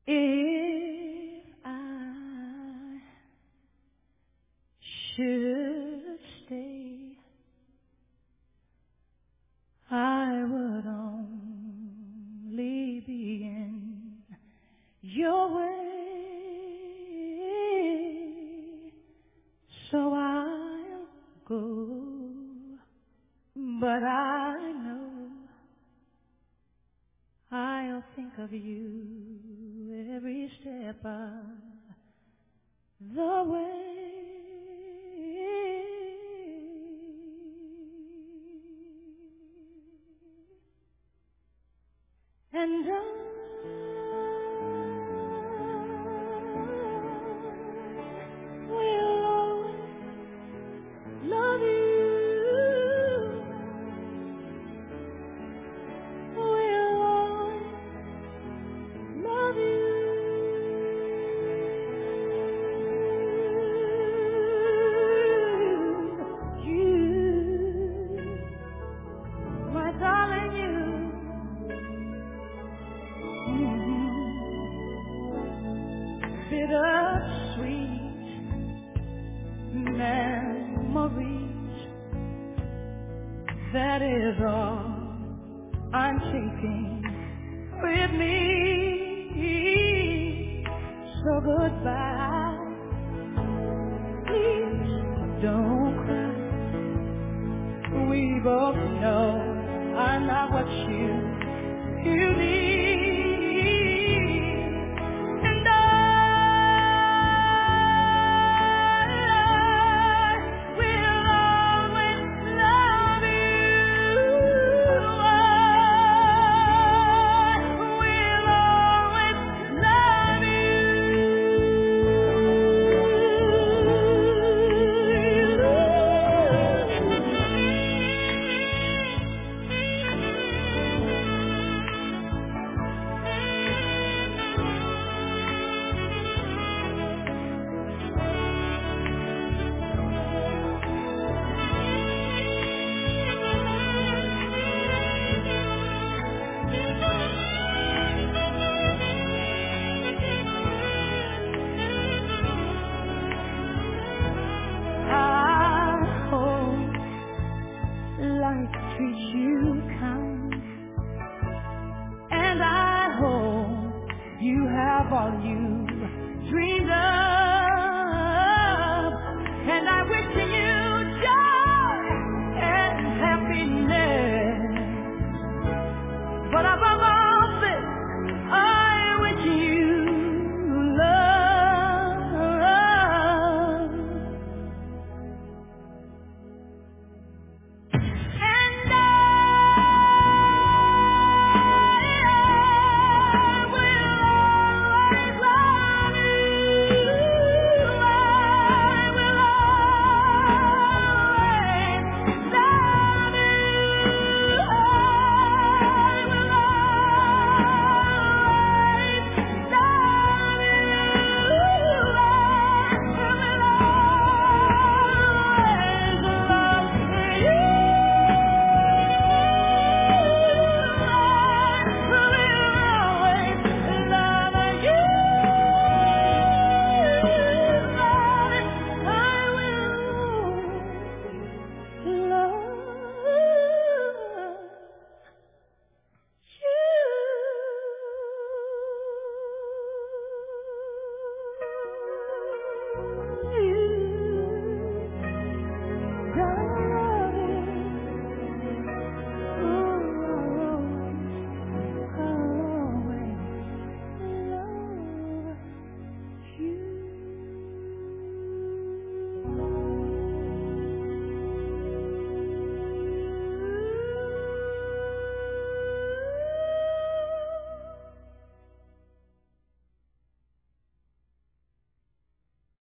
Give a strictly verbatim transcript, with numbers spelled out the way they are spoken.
If I should stay, I would only be in your way. So I'll go, but I know I'll think of you every step of the way. And I will always love you. Will always love you. You, my darling, you. Bittersweet memories, that is all I'm taking with me. So goodbye, please don't cry. We both know I'm not what you, you need. And I will always love you. I will always love I hope life treats you kind, and I hope you have all you dreamed of.